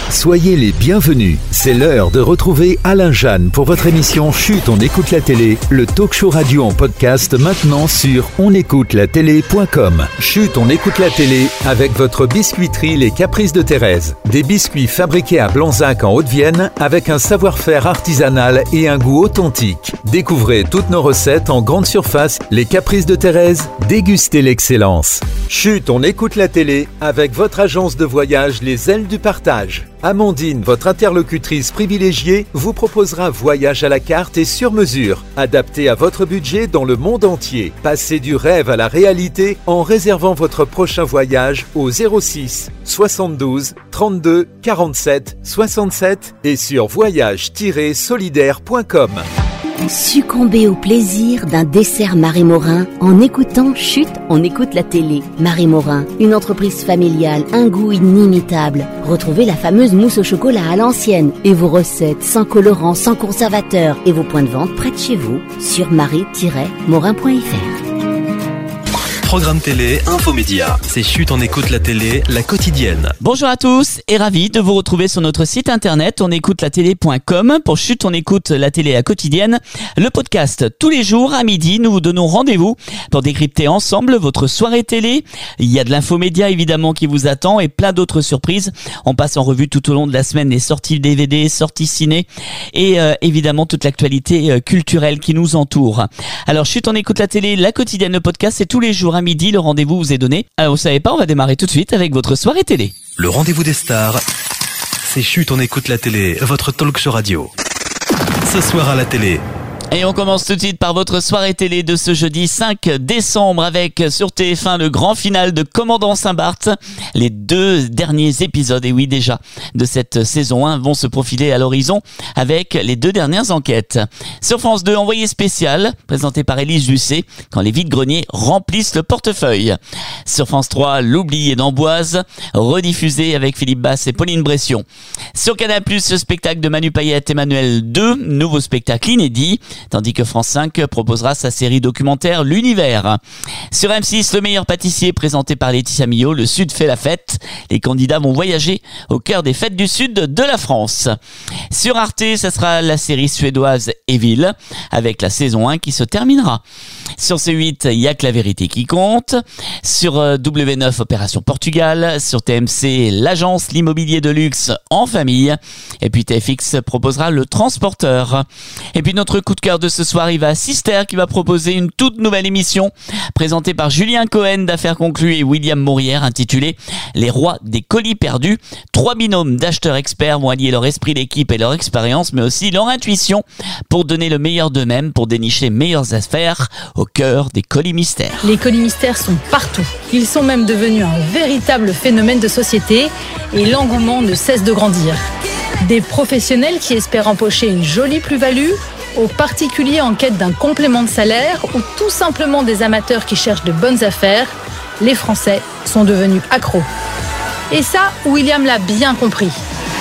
Soyez les bienvenus. C'est l'heure de retrouver Alain Jeanne pour votre émission Chut, on écoute la télé, le talk show radio en podcast maintenant sur onécoutelatélé.com. Chut, on écoute la télé avec votre biscuiterie Les Caprices de Thérèse. Des biscuits fabriqués à Blanzac en Haute-Vienne avec un savoir-faire artisanal et un goût authentique. Découvrez toutes nos recettes en grande surface. Les Caprices de Thérèse, dégustez l'excellence. Chut, on écoute la télé avec votre agence de voyage Les Ailes du Partage. Amandine, votre interlocutrice privilégiée, vous proposera voyage à la carte et sur mesure, adapté à votre budget dans le monde entier. Passez du rêve à la réalité en réservant votre prochain voyage au 06 72 32 47 67 et sur voyage-solidaire.com. Succombez au plaisir d'un dessert Marie Morin en écoutant Chut, on écoute la télé. Marie Morin, une entreprise familiale, un goût inimitable. Retrouvez la fameuse mousse au chocolat à l'ancienne et vos recettes sans colorant, sans conservateur et vos points de vente près de chez vous sur marie-morin.fr. Programme télé, infomédia. C'est Chut, on écoute la télé, la quotidienne. Bonjour à tous et ravi de vous retrouver sur notre site internet onécoutelatélé.com pour Chut, on écoute la télé la quotidienne. Le podcast tous les jours à midi, nous vous donnons rendez-vous pour décrypter ensemble votre soirée télé. Il y a de l'infomédia évidemment qui vous attend et plein d'autres surprises. On passe en revue tout au long de la semaine les sorties DVD, sorties ciné et évidemment toute l'actualité culturelle qui nous entoure. Alors Chut, on écoute la télé, la quotidienne, le podcast, c'est tous les jours à midi, le rendez-vous vous est donné. Alors vous savez pas, on va démarrer tout de suite avec votre soirée télé. Le rendez-vous des stars, c'est Chut, on écoute la télé, votre talk show radio. Ce soir à la télé. Et on commence tout de suite par votre soirée télé de ce jeudi 5 décembre avec sur TF1 le grand final de Commandant Saint-Barth. Les 2 derniers épisodes, et oui déjà, de cette saison 1 vont se profiler à l'horizon avec les 2 dernières enquêtes. Sur France 2, Envoyé spécial, présenté par Élise Lucet, quand les vides-greniers remplissent le portefeuille. Sur France 3, L'oublié d'Amboise, rediffusé avec Philippe Basse et Pauline Bression. Sur Canal+, le spectacle de Manu Payette, Emmanuel 2, nouveau spectacle inédit, tandis que France 5 proposera sa série documentaire L'Univers. Sur M6, Le meilleur pâtissier, présenté par Laetitia Millot, Le Sud fait la fête. Les candidats vont voyager au cœur des fêtes du Sud de la France. Sur Arte, ça sera la série suédoise Evil, avec la saison 1 qui se terminera. Sur C8, il y a que la vérité qui compte. Sur W9, Opération Portugal. Sur TMC, l'agence L'immobilier de luxe en famille. Et puis TFX proposera Le Transporteur. Et puis notre coup de cœur de ce soir, il va à Sister qui va proposer une toute nouvelle émission présentée par Julien Cohen d'Affaires conclues et William Mourière intitulée Les rois des colis perdus. 3 binômes d'acheteurs experts vont allier leur esprit d'équipe et leur expérience mais aussi leur intuition pour donner le meilleur d'eux-mêmes pour dénicher les meilleures affaires au cœur des colis mystères. Les colis mystères sont partout. Ils sont même devenus un véritable phénomène de société et l'engouement ne cesse de grandir. Des professionnels qui espèrent empocher une jolie plus-value, aux particuliers en quête d'un complément de salaire ou tout simplement des amateurs qui cherchent de bonnes affaires, les Français sont devenus accros. Et ça, William l'a bien compris.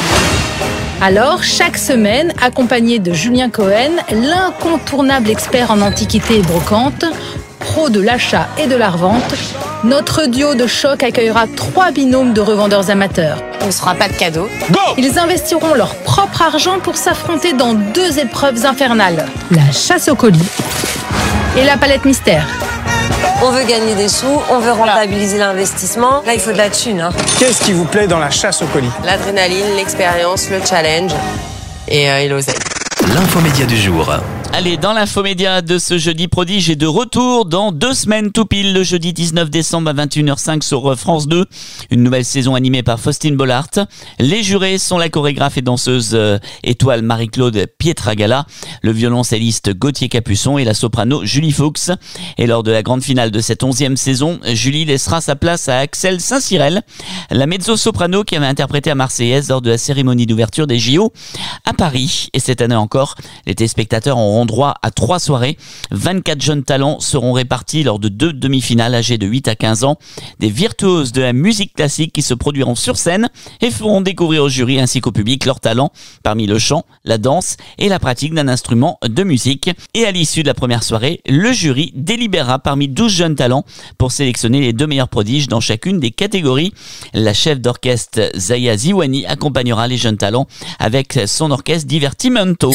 Alors, chaque semaine, accompagné de Julien Cohen, l'incontournable expert en antiquités et brocantes, pro de l'achat et de la revente, notre duo de choc accueillera 3 binômes de revendeurs amateurs. On ne se fera pas de cadeaux. Go! Ils investiront leur propre argent pour s'affronter dans 2 épreuves infernales. La chasse au colis et la palette mystère. On veut gagner des sous, on veut rentabiliser l'investissement. Là, il faut de la thune. Qu'est-ce qui vous plaît dans la chasse au colis? L'adrénaline, l'expérience, le challenge et l'oseille. L'infomédia du jour. Allez, dans l'infomédia de ce jeudi prodige et de retour dans 2 semaines tout pile, le jeudi 19 décembre à 21h05 sur France 2. Une nouvelle saison animée par Faustine Bollard. Les jurés sont la chorégraphe et danseuse étoile Marie-Claude Pietragala, le violoncelliste Gauthier Capuçon et la soprano Julie Fuchs. Et lors de la grande finale de cette 11e saison, Julie laissera sa place à Axel Saint-Cyrel, la mezzo-soprano qui avait interprété à Marseillaise lors de la cérémonie d'ouverture des JO à Paris. Et cette année encore, les téléspectateurs auront auront droit à 3 soirées. 24 jeunes talents seront répartis lors de 2 demi-finales âgés de 8 à 15 ans. Des virtuoses de la musique classique qui se produiront sur scène et feront découvrir au jury ainsi qu'au public leurs talents parmi le chant, la danse et la pratique d'un instrument de musique. Et à l'issue de la première soirée, le jury délibérera parmi 12 jeunes talents pour sélectionner les 2 meilleurs prodiges dans chacune des catégories. La chef d'orchestre Zaya Ziwani accompagnera les jeunes talents avec son orchestre Divertimento.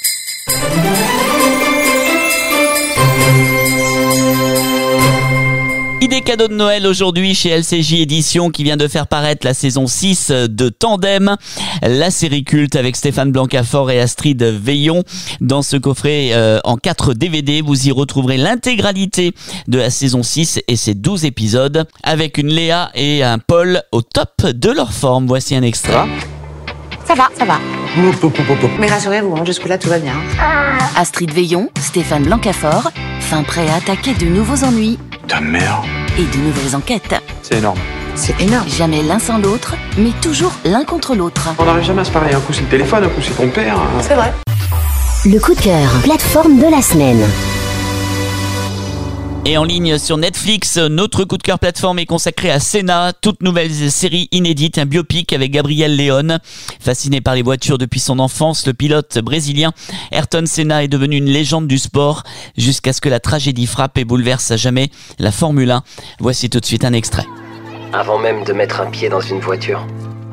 Idée cadeau de Noël aujourd'hui chez LCJ Éditions qui vient de faire paraître la saison 6 de Tandem, la série culte avec Stéphane Blancafort et Astrid Veillon. Dans ce coffret en 4 DVD, vous y retrouverez l'intégralité de la saison 6 et ses 12 épisodes avec une Léa et un Paul au top de leur forme. Voici un extrait. Ça va. Mais rassurez-vous, jusque-là tout va bien. Astrid Veillon, Stéphane Blancafort, fin prêt à attaquer de nouveaux ennuis. Ta mère. Et de nouvelles enquêtes. C'est énorme. C'est énorme. Jamais l'un sans l'autre, mais toujours l'un contre l'autre. On n'arrive jamais à se parler. Un coup c'est le téléphone, un coup c'est ton père. C'est vrai. Le coup de cœur, plateforme de la semaine. Et en ligne sur Netflix, notre coup de cœur plateforme est consacré à Senna, toute nouvelle série inédite, un biopic avec Gabriel León. Fasciné par les voitures depuis son enfance, le pilote brésilien Ayrton Senna est devenu une légende du sport jusqu'à ce que la tragédie frappe et bouleverse à jamais la Formule 1. Voici tout de suite un extrait. Avant même de mettre un pied dans une voiture,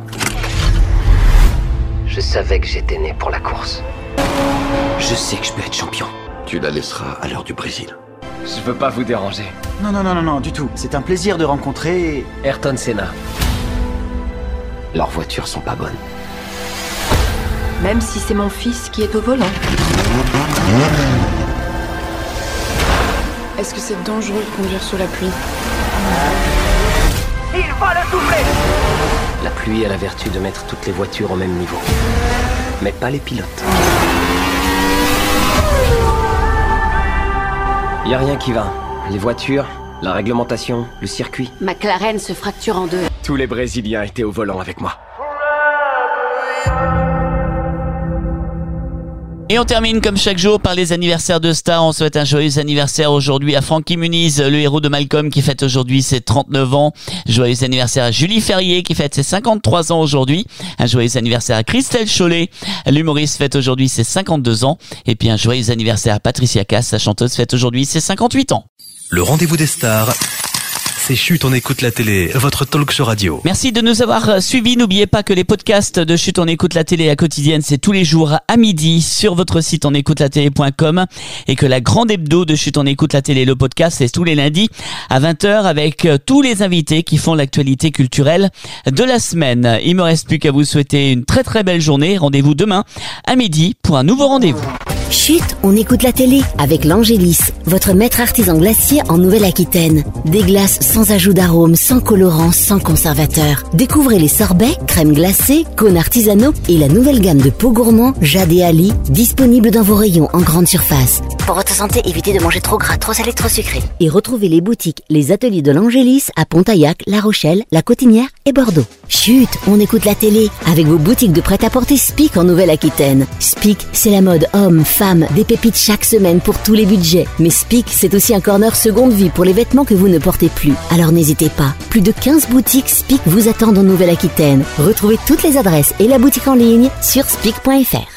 je savais que j'étais né pour la course. Je sais que je peux être champion. Tu la laisseras à l'heure du Brésil. Je veux pas vous déranger. Non, du tout. C'est un plaisir de rencontrer... Ayrton Senna. Leurs voitures sont pas bonnes. Même si c'est mon fils qui est au volant. Est-ce que c'est dangereux de conduire sous la pluie? Il va le souffler! La pluie a la vertu de mettre toutes les voitures au même niveau. Mais pas les pilotes. Y a rien qui va. Les voitures, la réglementation, le circuit. McLaren se fracture en 2. Tous les Brésiliens étaient au volant avec moi. Et on termine comme chaque jour par les anniversaires de stars. On souhaite un joyeux anniversaire aujourd'hui à Frankie Muniz, le héros de Malcolm qui fête aujourd'hui ses 39 ans. Joyeux anniversaire à Julie Ferrier qui fête ses 53 ans aujourd'hui. Un joyeux anniversaire à Christelle Chollet, l'humoriste fête aujourd'hui ses 52 ans. Et puis un joyeux anniversaire à Patricia Cass, sa chanteuse fête aujourd'hui ses 58 ans. Le rendez-vous des stars, c'est Chut, on écoute la télé, votre talk show radio. Merci de nous avoir suivis. N'oubliez pas que les podcasts de Chut, on écoute la télé à quotidienne, c'est tous les jours à midi sur votre site onécoutelatélé.com et que la grande hebdo de Chut, on écoute la télé, le podcast, c'est tous les lundis à 20h avec tous les invités qui font l'actualité culturelle de la semaine. Il me reste plus qu'à vous souhaiter une très très belle journée. Rendez-vous demain à midi pour un nouveau rendez-vous. Chut, on écoute la télé avec l'Angélis, votre maître artisan glacier en Nouvelle-Aquitaine. Des glaces sans ajout d'arôme, sans colorant, sans conservateur. Découvrez les sorbets, crèmes glacées, cônes artisanaux et la nouvelle gamme de pots gourmands Jade et Ali, disponible dans vos rayons en grande surface. Pour votre santé, évitez de manger trop gras, trop salé, trop sucré. Et retrouvez les boutiques, les ateliers de l'Angélis à Pontaillac, La Rochelle, La Cotinière et Bordeaux. Chut, on écoute la télé avec vos boutiques de prêt-à-porter Spic en Nouvelle-Aquitaine. Spic, c'est la mode homme, femme, des pépites chaque semaine pour tous les budgets. Mais Spic, c'est aussi un corner seconde vie pour les vêtements que vous ne portez plus. Alors n'hésitez pas, plus de 15 boutiques Spic vous attendent en Nouvelle-Aquitaine. Retrouvez toutes les adresses et la boutique en ligne sur spic.fr.